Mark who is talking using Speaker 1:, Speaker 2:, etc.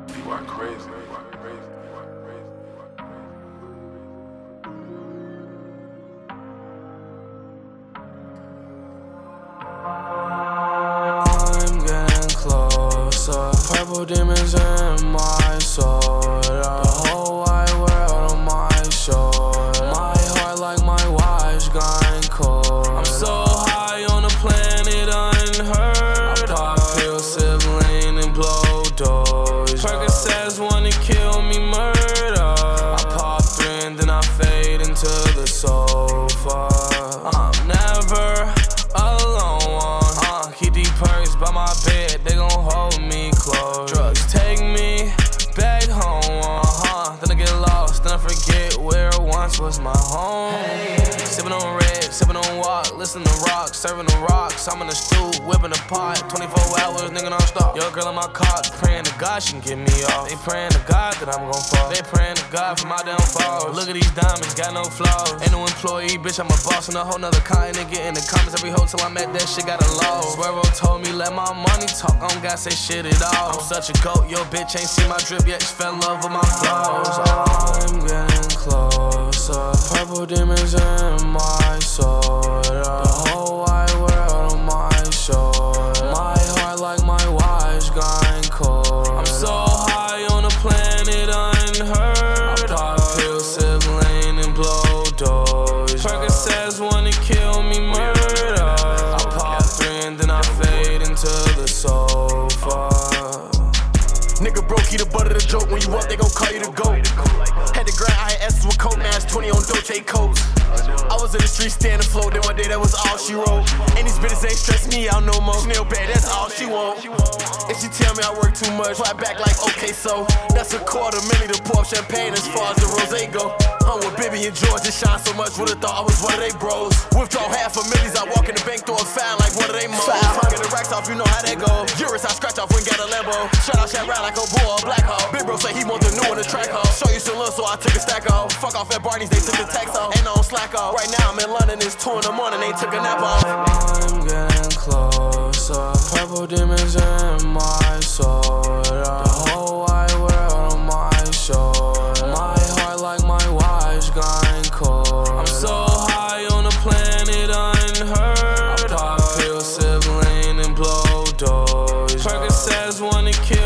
Speaker 1: You are crazy. You are crazy. You are crazy.
Speaker 2: I'm getting closer. Purple demons in my soul. The whole wide world on my shoulder. My heart like my watch gone cold. I'm so high on the planet unheard. I pop pills, sip lean and blow doors. Percocets wanna kill me, murder. I pop 3 and then I fade into the sofa. I'm never alone. Keep these perks by my bed, they gon' hold me close. Drugs take me back home, then I get lost, then I forget where once was my home. Sippin' on red, sippin' on walk, listen to rock, serving the rocks. I'm in the stool, whipping the pot, 24 hours, nigga non-stop. Yo, girl in my car, praying to God she can get me off. They praying to God that I'm gon' fall. They praying to God for my downfall. Look at these diamonds, got no flaws. Ain't no employee, bitch, I'm a boss on a whole nother continent. Get in the comments every hotel I'm at, that shit got a law. Swervo told me let my money talk, I don't gotta say shit at all. I'm such a goat, yo bitch ain't seen my drip yet, she fell in love with my flaws. I'm getting closer. Purple demons in my soul. The whole wide world on my shoulder. My heart like my watch gone cold. I'm so high on the planet unheard. I pop pills, sip lean and blow doors. Percocets wanna kill me, murder. I pop 3 and then I fade into the sofa.
Speaker 3: Nigga broke, he the butt of the joke. When you up, they gon' call you the GOAT. Had to grind IS with coat, now it's 20 on Dolce coats. I was in the street standing afloat, then one day that was all she wrote. And these bitches ain't stress me out no more. Snail bad, that's all she want. If she tell me I work too much, fly back like okay, so that's $250,000 to pour up champagne as far as the rose go. I'm with Bibby and George, it shine so much, would've thought I was one of they bros. Withdraw $500,000, I walk in the bank, throw a fine like one of they moles. 500 racks off, you know how that go. Juris, I scratch off when got a Lambo. Shut out, shot round like a bull or a black hole. Big bro say he want the new one to track hole. Show you some love, so I took a stack off. Fuck off at Barney's, they took the tax off. Ain't on slack off. Right now I'm in London, it's 2 in the morning, they took a nap off.
Speaker 2: I'm getting closer. Purple demons in my soul. The whole wide world on my shoulder. My heart like my watch gone cold. I'm so high on the planet unheard. I pop pills, sip lean and blow doors. Percocets wanna kill